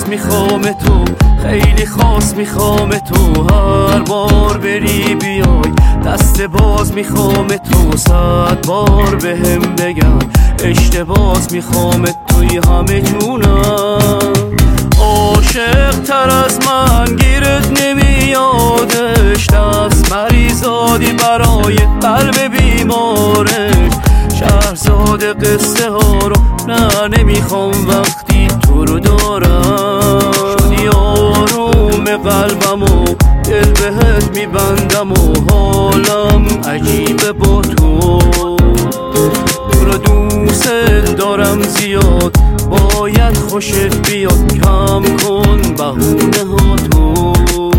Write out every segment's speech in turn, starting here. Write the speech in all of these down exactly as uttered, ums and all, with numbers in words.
میخوام تو، خیلی خاص میخوام تو. هر بار بری بیای دست باز میخوام تو. صد بار بهم بگم اشتباز میخوام توی همه جونم. عاشق تر از من گیرت نمیادش، دست مریضادی برای قلب بیمارش. شهرزاد قصه ها رو نه نمیخوام وقتی تو رو دارم. شدی آروم قلبم و دل بهت میبندم و حالم عجیبه با تو. تو رو دوست دارم زیاد، باید خوشت بیاد. کم کن بهونه ها تو.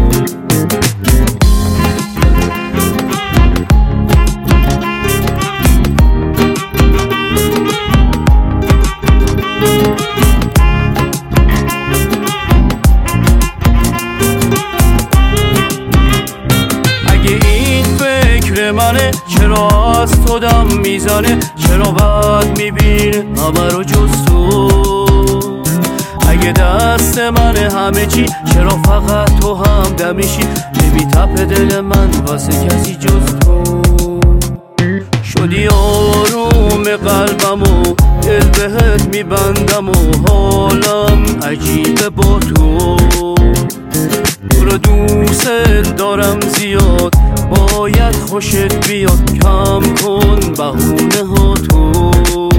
منه چرا از تو دم میزنه، چرا بد میبینه همه رو جز تو. اگه دست منه همه چی، چرا فقط تو هم دمیشی. نمیتپه دل من واسه کسی جز تو. شدی آروم قلبم و دل بهت میبندم و حالم عجیبه با تو. تو رو دوست دارم زیاد، باید خوشت بیاد. کم کن بهونه ها تو.